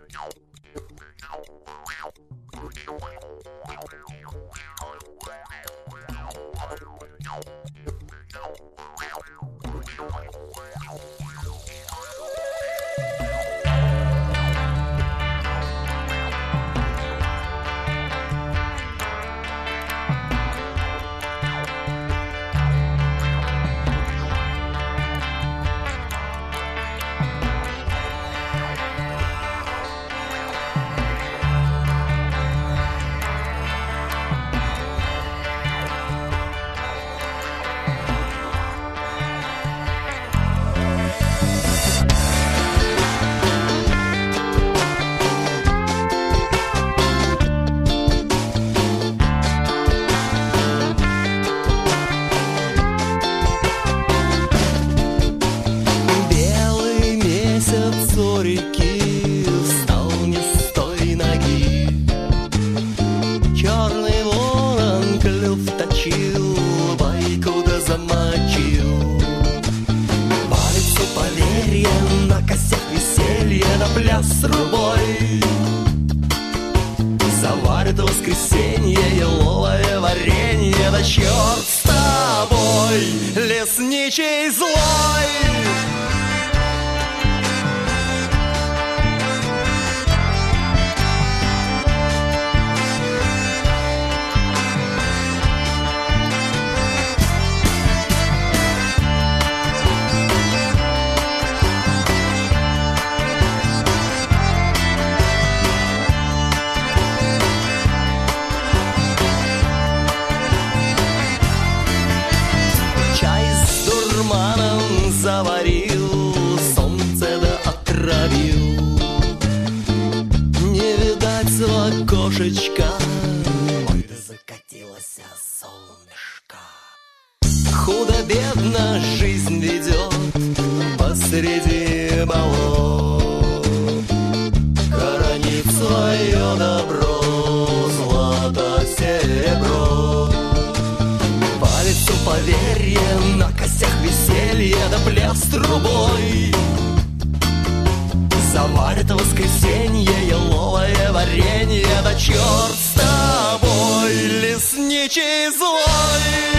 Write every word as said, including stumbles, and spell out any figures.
С рубой заварит воскресенье еловое варенье. Да черт с тобой, лесничий злой! Заварил, солнце да отравил. Не видать в окошечко, ой, да закатилось солнышко. Худо-бедно жизнь ведет посреди болот. Хоронит свое добро злато серебро. Палец у поверья, на костях веселье да пляс трубой. Заварит воскресенье еловое варенье. Да черт с тобой, лесничий злой!